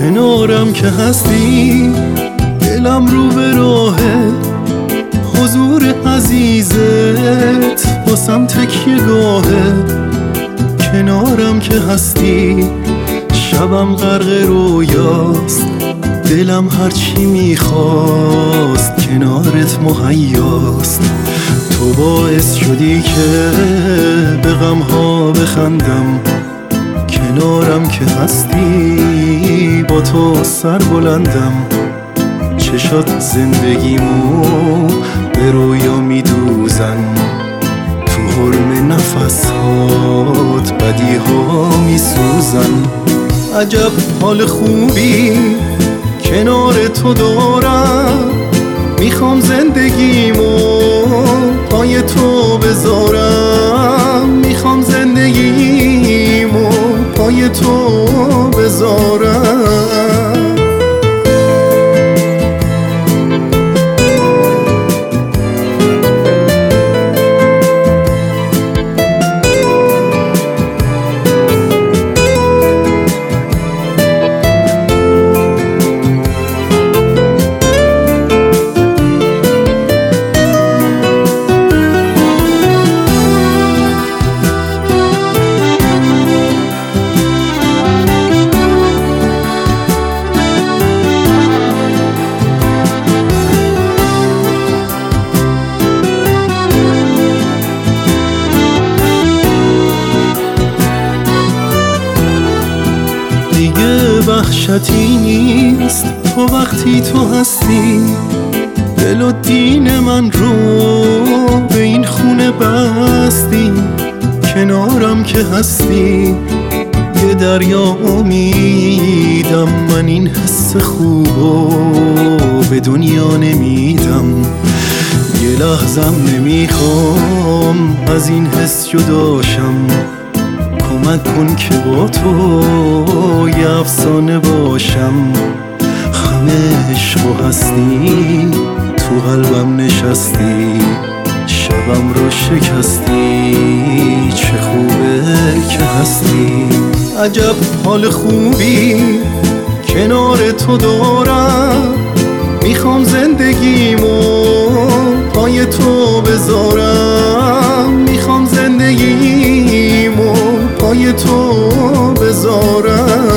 کنارم که هستی، دلم رو به راه حضور عزیزت، واسم تکیه گاهه. کنارم که هستی، شبم غرق رویاست، دلم هرچی میخواست کنارت مهیاست. تو باعث شدی که به غمها بخندم، کنارم که هستی با تو سر بلندم. چشات زندگیمو به رویا میدوزن، تو حرم نفسات بدیها میسوزن. عجب حال خوبی کنار تو دارم، میخوام زندگیمو پای تو بذارم، میخوام زندگیمو پای تو بذارم. دیگه وحشتی نیست تو وقتی تو هستی، دل و دین من رو به این خونه بستی. کنارم که هستی یه دریا امیدم، من این حس خوبو به دنیا نمیدم. یه لحظم نمیخوام از این حس جداشم، کمک کن که با تو یه افسانه باشم. همه عشق و هستی تو قلبم نشستی، شبم رو شکستی، چه خوبه که هستی. عجب حال خوبی کنار تو دارم، میخوام زندگیمو پای تو بذارم، میخوام زندگیمو پای تو بذارم.